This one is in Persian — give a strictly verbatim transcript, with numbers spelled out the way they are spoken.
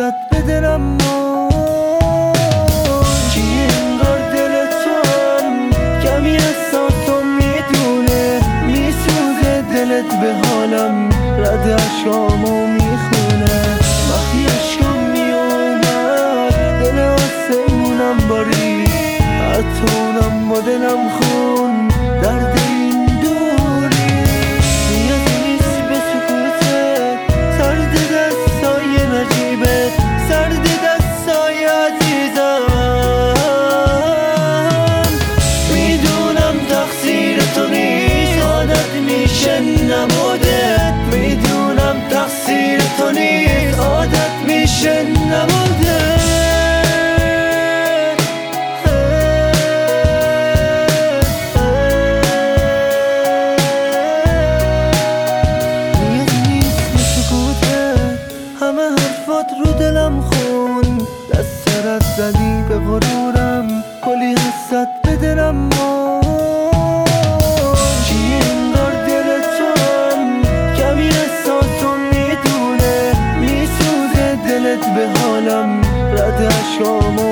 حست به دلم موند. چی انگار دل تو هم کمی احساسم میدونه، میسوزه دلت به حالم، رد عشقامو میخونه. وقتی عشقم میومد دل آسمونم باری، حتی اونم با دلم خون درد این دوری. نیازی نیست به سکوتت، سرد دستای نجیبت، سرد دستای عزیزم. میدونم تقصیر تو نیست، عادت میشه نمودت. میدونم تقصیر تو نیست، عادت میشه نمودت. همه حرفات رو دلم خون، دست سرت زدی به غرورم، کلی حست به دلم موند. چی انگار دل تو هم کمی احساسم میدونه، میسوزه دلت به حالم، رد عشقامو